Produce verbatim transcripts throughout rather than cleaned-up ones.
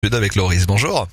Avec Loris, bonjour.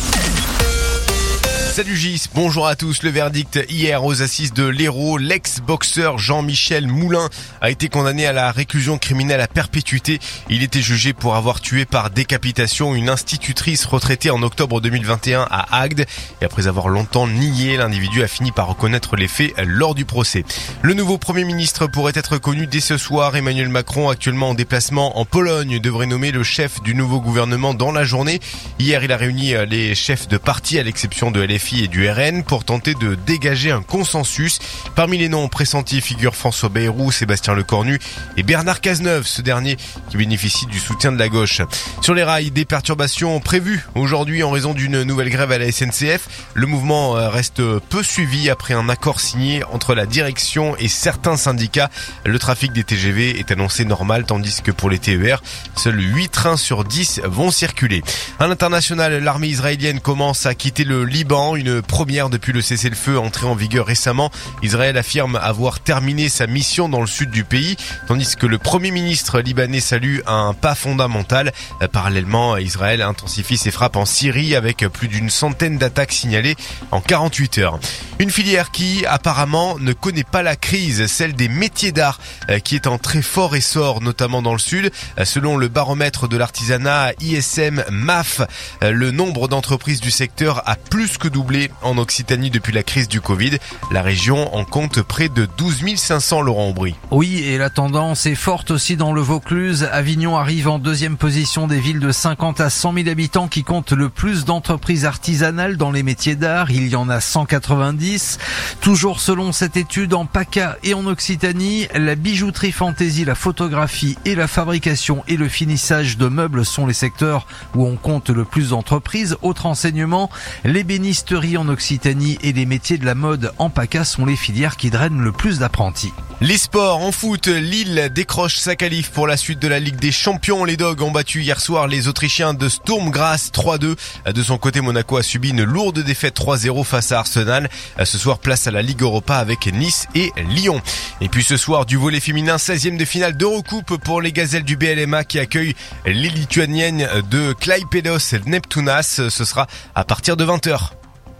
Salut Gis, bonjour à tous. Le verdict hier aux assises de l'Hérault, l'ex-boxeur Jean-Michel Moulin a été condamné à la réclusion criminelle à perpétuité. Il était jugé pour avoir tué par décapitation une institutrice retraitée en octobre deux mille vingt et un à Agde. Et après avoir longtemps nié, l'individu a fini par reconnaître les faits lors du procès. Le nouveau Premier ministre pourrait être connu dès ce soir. Emmanuel Macron, actuellement en déplacement en Pologne, devrait nommer le chef du nouveau gouvernement dans la journée. Hier, il a réuni les chefs de parti, à l'exception de L F I et du R N, pour tenter de dégager un consensus. Parmi les noms pressentis figurent François Bayrou, Sébastien Lecornu et Bernard Cazeneuve, ce dernier qui bénéficie du soutien de la gauche. Sur les rails, des perturbations prévues aujourd'hui en raison d'une nouvelle grève à la S N C F. Le mouvement reste peu suivi après un accord signé entre la direction et certains syndicats. Le trafic des T G V est annoncé normal, tandis que pour les T E R, seuls huit trains sur dix vont circuler. À l'international, l'armée israélienne commence à quitter le Liban, une première depuis le cessez-le-feu entré en vigueur récemment. Israël affirme avoir terminé sa mission dans le sud du pays, tandis que le Premier ministre libanais salue un pas fondamental. Parallèlement, Israël intensifie ses frappes en Syrie avec plus d'une centaine d'attaques signalées en quarante-huit heures. Une filière qui apparemment ne connaît pas la crise, celle des métiers d'art, qui est en très fort essor, notamment dans le sud. Selon le baromètre de l'artisanat I S M M A F, le nombre d'entreprises du secteur a plus que doublé en Occitanie depuis la crise du Covid. La région en compte près de douze mille cinq cents, Laurent Aubry. Oui, et la tendance est forte aussi dans le Vaucluse. Avignon arrive en deuxième position des villes de cinquante à cent mille habitants qui comptent le plus d'entreprises artisanales dans les métiers d'art. Il y en a cent quatre-vingt-dix. Toujours selon cette étude, en PACA et en Occitanie, la bijouterie fantaisie, la photographie et la fabrication et le finissage de meubles sont les secteurs où on compte le plus d'entreprises. Autre enseignement, l'ébénisterie en Occitanie et les métiers de la mode en PACA sont les filières qui drainent le plus d'apprentis. Les sports en foot, Lille décroche sa qualif pour la suite de la Ligue des Champions. Les Dogs ont battu hier soir les Autrichiens de Sturm Graz trois deux. De son côté, Monaco a subi une lourde défaite trois zéro face à Arsenal. Ce soir, place à la Ligue Europa avec Nice et Lyon. Et puis ce soir, du volley féminin, seizième de finale d'Eurocoupe pour les Gazelles du B L M A qui accueillent les Lituaniennes de Klaipėdos Neptūnas. Ce sera à partir de vingt heures.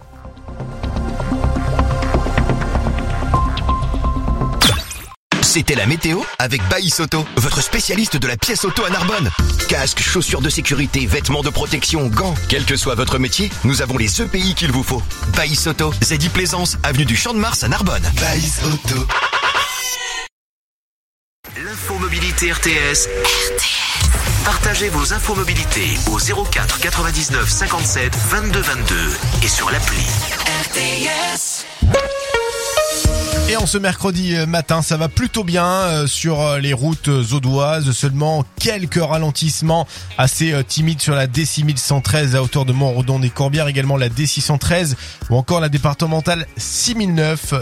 C'était la météo avec Baïs Auto, votre spécialiste de la pièce auto à Narbonne. Casque, chaussures de sécurité, vêtements de protection, gants. Quel que soit votre métier, nous avons les E P I qu'il vous faut. Baïs Auto, Zedi Plaisance, avenue du Champ de Mars à Narbonne. Baïs Auto. L'infomobilité R T S. R T S. Partagez vos infomobilités au zéro quatre quatre-vingt-dix-neuf cinquante-sept vingt-deux vingt-deux et sur l'appli R T S. Et en ce mercredi matin, ça va plutôt bien sur les routes audoises. Seulement quelques ralentissements assez timides sur la D six mille cent treize à hauteur de Montredon des Corbières, également la D six cent treize ou encore la départementale six mille neuf